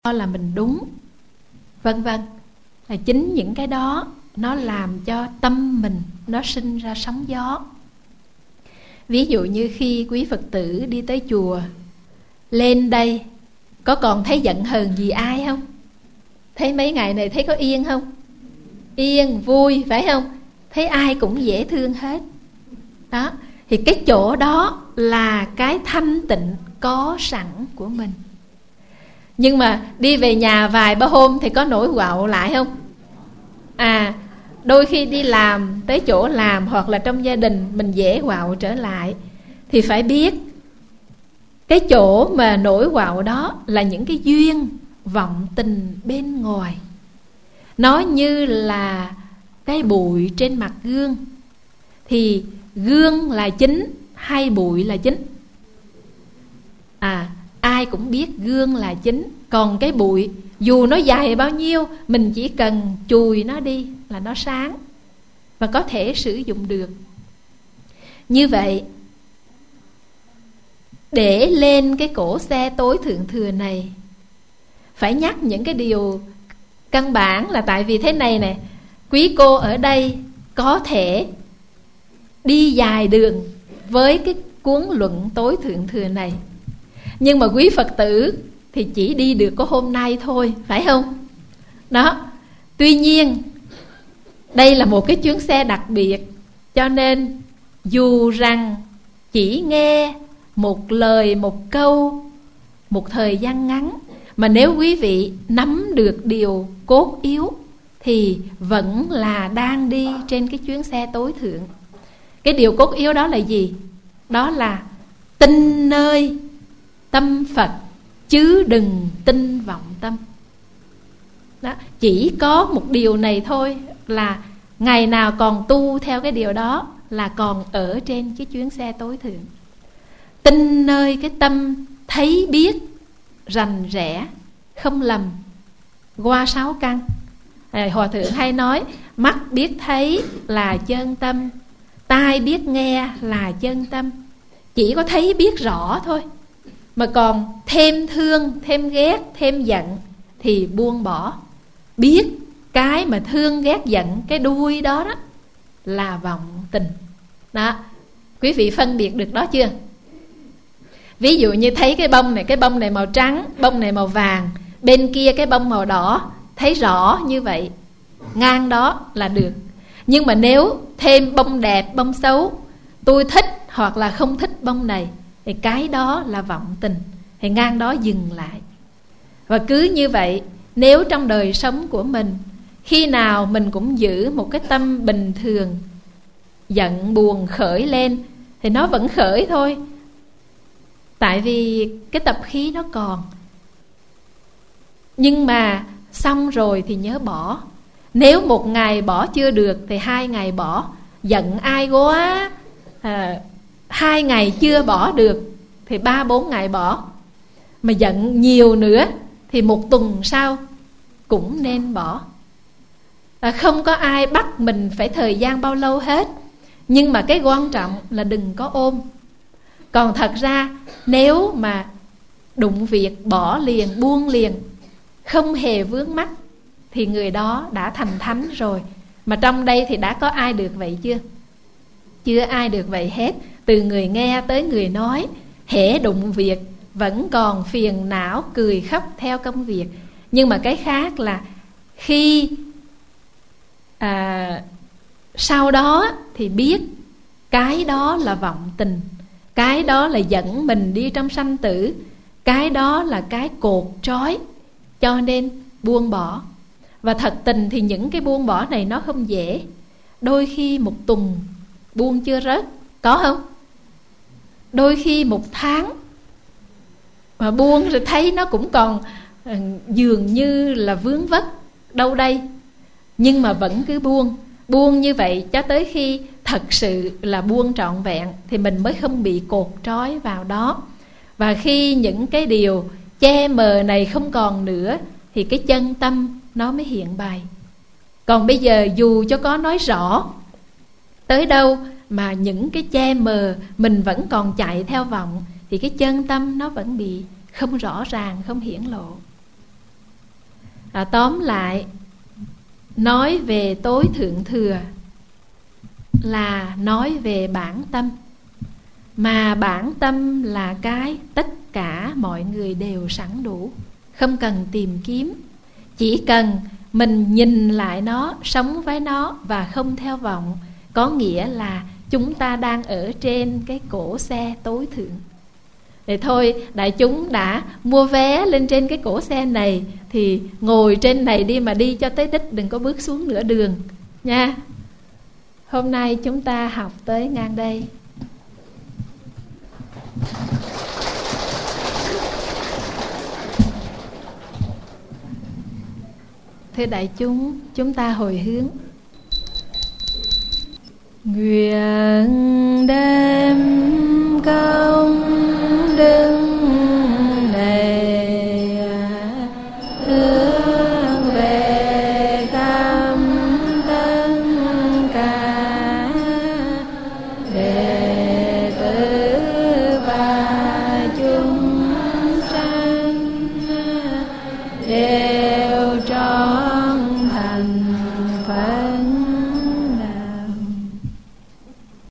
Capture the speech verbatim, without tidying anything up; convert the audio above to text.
là mình đúng, vân vân. Là chính những cái đó nó làm cho tâm mình nó sinh ra sóng gió. Ví dụ như khi quý Phật tử đi tới chùa, lên đây có còn thấy giận hờn gì ai không? Thấy mấy ngày này thấy có yên không? Yên, vui, phải không? Thấy ai cũng dễ thương hết. Đó, thì cái chỗ đó là cái thanh tịnh có sẵn của mình. Nhưng mà đi về nhà vài ba hôm thì có nổi quạo lại không? À, đôi khi đi làm, tới chỗ làm hoặc là trong gia đình mình dễ quạo trở lại. Thì phải biết cái chỗ mà nổi quạo đó là những cái duyên vọng tình bên ngoài. Nó như là cái bụi trên mặt gương. Thì gương là chính hay bụi là chính? À, ai cũng biết gương là chính. Còn cái bụi dù nó dài bao nhiêu, mình chỉ cần chùi nó đi là nó sáng và có thể sử dụng được. Như vậy, để lên cái cỗ xe tối thượng thừa này, phải nhắc những cái điều căn bản. Là tại vì thế này nè, quý cô ở đây có thể đi dài đường với cái cuốn luận tối thượng thừa này, nhưng mà quý Phật tử thì chỉ đi được có hôm nay thôi, phải không? Đó. Tuy nhiên đây là một cái chuyến xe đặc biệt, cho nên dù rằng chỉ nghe một lời, một câu, một thời gian ngắn, mà nếu quý vị nắm được điều cốt yếu thì vẫn là đang đi trên cái chuyến xe tối thượng. Cái điều cốt yếu đó là gì? Đó là tin nơi tâm Phật, chứ đừng tin vọng tâm. Đó. Chỉ có một điều này thôi, là ngày nào còn tu theo cái điều đó là còn ở trên cái chuyến xe tối thượng. Tin nơi cái tâm thấy biết rành rẽ, không lầm, qua sáu căn. à, Hòa thượng hay nói mắt biết thấy là chân tâm, tai biết nghe là chân tâm. Chỉ có thấy biết rõ thôi, mà còn thêm thương, thêm ghét, thêm giận thì buông bỏ. Biết cái mà thương ghét giận, cái đuôi đó đó là vọng tình. Đó, quý vị phân biệt được đó chưa? Ví dụ như thấy cái bông này, cái bông này màu trắng, bông này màu vàng, bên kia cái bông màu đỏ, thấy rõ như vậy, ngang đó là được. Nhưng mà nếu thêm bông đẹp, bông xấu, tôi thích hoặc là không thích bông này, thì cái đó là vọng tình, thì ngang đó dừng lại. Và cứ như vậy, nếu trong đời sống của mình khi nào mình cũng giữ một cái tâm bình thường, giận buồn khởi lên thì nó vẫn khởi thôi, tại vì cái tập khí nó còn. Nhưng mà xong rồi thì nhớ bỏ. Nếu một ngày bỏ chưa được thì hai ngày bỏ. Giận ai quá à, hai ngày chưa bỏ được thì ba bốn ngày bỏ. Mà giận nhiều nữa thì một tuần sau cũng nên bỏ. à, Không có ai bắt mình phải thời gian bao lâu hết, nhưng mà cái quan trọng là đừng có ôm. Còn thật ra nếu mà đụng việc bỏ liền, buông liền, không hề vướng mắc, thì người đó đã thành thánh rồi. Mà trong đây thì đã có ai được vậy chưa? Chưa ai được vậy hết. Từ người nghe tới người nói, hễ đụng việc vẫn còn phiền não, cười khóc theo công việc. Nhưng mà cái khác là khi à, sau đó thì biết cái đó là vọng tình, cái đó là dẫn mình đi trong sanh tử, cái đó là cái cột trói, cho nên buông bỏ. Và thật tình thì những cái buông bỏ này nó không dễ. Đôi khi một tuần buông chưa rớt, có không? Đôi khi một tháng mà buông rồi thấy nó cũng còn uh, dường như là vướng vất đâu đây, nhưng mà vẫn cứ buông. Buông như vậy cho tới khi thật sự là buông trọn vẹn thì mình mới không bị cột trói vào đó. Và khi những cái điều che mờ này không còn nữa thì cái chân tâm nó mới hiện bày. Còn bây giờ dù cho có nói rõ tới đâu mà những cái che mờ mình vẫn còn chạy theo vọng, thì cái chân tâm nó vẫn bị không rõ ràng, không hiển lộ. à, tóm lại, nói về tối thượng thừa là nói về bản tâm. Mà bản tâm là cái tất cả mọi người đều sẵn đủ, không cần tìm kiếm. Chỉ cần mình nhìn lại nó, sống với nó và không theo vọng, có nghĩa là chúng ta đang ở trên cái cỗ xe tối thượng. Để thôi, đại chúng đã mua vé lên trên cái cỗ xe này thì ngồi trên này đi mà đi cho tới đích, đừng có bước xuống nửa đường nha. Hôm nay chúng ta học tới ngang đây. Thưa đại chúng, chúng ta hồi hướng. Nguyện đem công đức này hướng